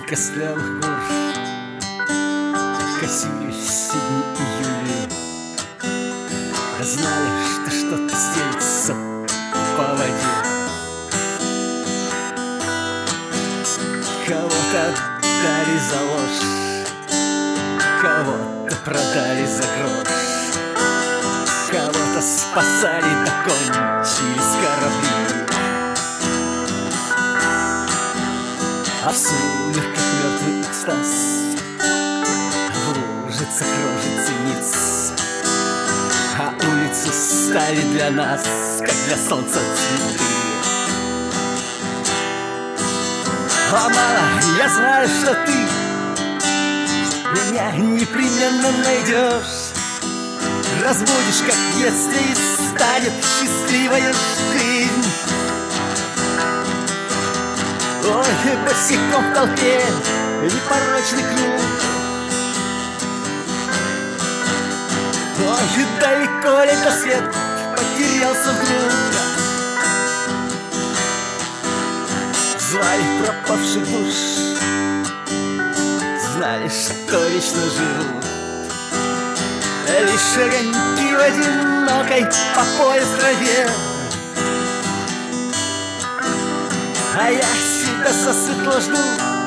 костлявых гор косились все дни июля, да знали, что что-то стелится по воде. Кого-то отдали за ложь, кого-то продали за грош, кого-то спасали, докончились корабли. А в сумерках мертвый экстаз, в лужицах рожицы ниц, а улицы стали для нас, как для солнца цветы. О, мама, я знаю, что ты меня непременно найдешь, разбудишь, как в детстве, и станет счастливая жизнь. Ой, босиком в толпе непорочный круг. Ой, далеко ли до свет потерялся вдруг. Звали пропавших душ, знали, что вечно живут лишь огоньки в одинокой по пояс траве. А я себя сосветло жду,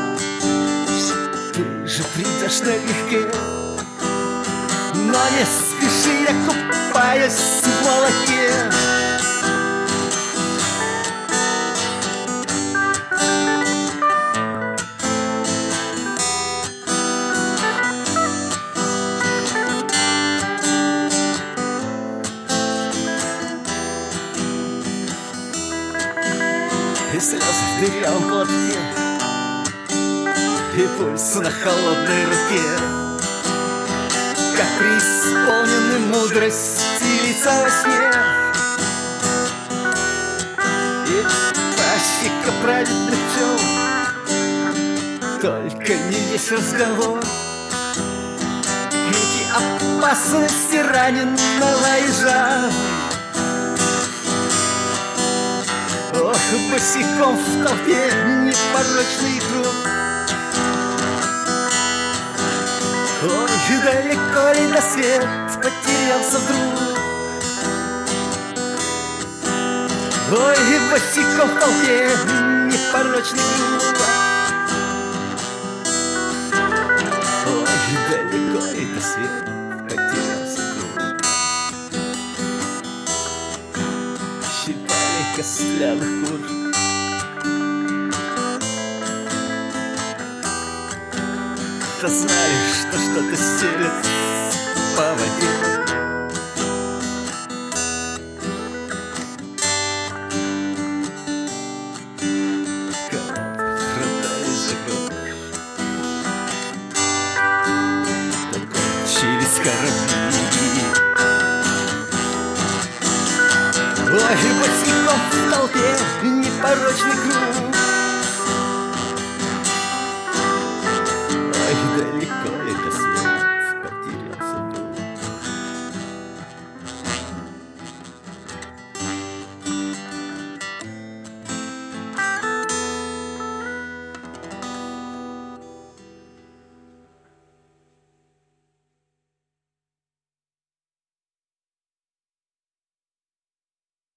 ты же придешь налегке. Но не спеши, я купаюсь в молоке. И слезы в дырявом платке, и пульс на холодной руке, как преисполненный мудрости лица во сне. И пасека праведных пчел, только не весь разговор. Эти опасности раненого ежа. Ох, босиком в толпе непорочный круг. Ой, далеко ли до свет потерялся вдруг. Ой, босиком в толпе непорочный круг. Ой, далеко ли до свет потерялся вдруг. Щипали костлявых кур. Да знали, что что-то стелет по воде. Кого-то продали за грош, докончились корабли. Ой, босиком в толпе непорочный круг.